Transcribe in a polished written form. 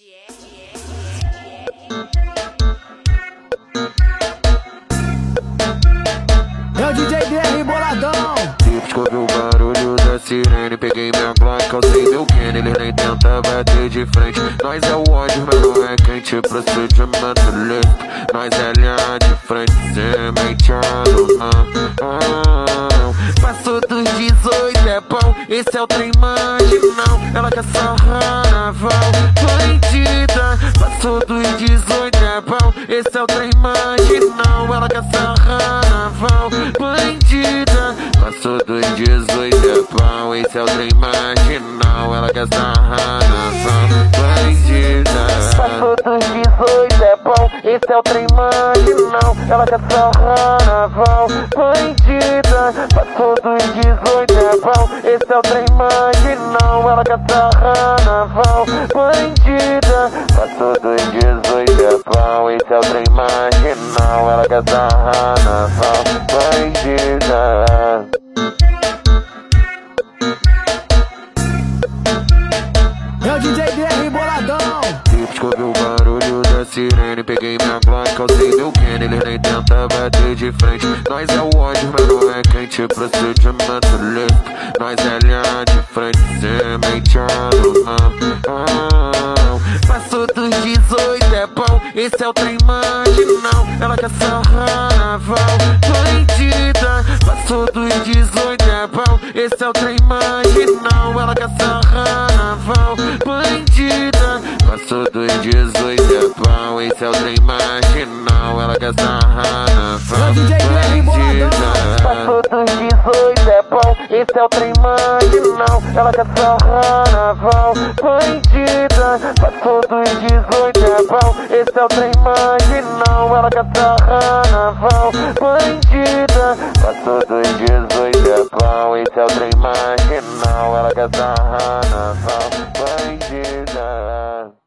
É o DJ DR boladão. Escutei o barulho da sirene, peguei minha Glock, calcei meu Kenny, eles nem tentam bater de frente. Nós é o ódio, mas não é quente, procedimento lícito. Nós é linha de frente, sementeado não. Passou dos 18 é bom, esse é o trem marginal. Ela quer sarrar naval, bandida. Passou dos 18 é bom, esse é o trem marginal. Ela quer sarrar naval, bandida. Passou dos 18 é bom, esse é o trem marginal. Ela quer sarrar naval, bandida. Passou dos 18 é bom, esse é o trem marginal. Ela quer sarrar naval, bandida. Passou dos 18 é bom, esse é o trem marginal. Ela quer sarrar naval, bandida. Passou dos 18 é bom, esse é o trem marginal. Ela quer sarrar naval, bandida. É o DJ DR boladão. Escutei o barulho da sirene, peguei minha Glock, calcei meu Kenny, eles nem tentam bater de frente. Nós é o ódio, mas não é quente, procedimento lícito. Nós é linha de frente, sementeado não. Passou dos 18 é bom, esse é o trem marginal. Ela quer sarrar naval, bandida. Passou dos 18 é bom, esse é o trem marginal. Ela quer sarrar naval, bandida. Passou dos 18 é bom, esse é o trem marginal. Ela quer sarrar naval, bandida. Passou dos 18 é bom, esse é o trem marginal. Ela quer sarrar naval, bandida. Passou dos 18 é bom, esse é o trem marginal. Ela quer sarrar naval, bandida. Passou dos 18 é bom, esse é o trem marginal. Ela quer sarrar naval, bandida.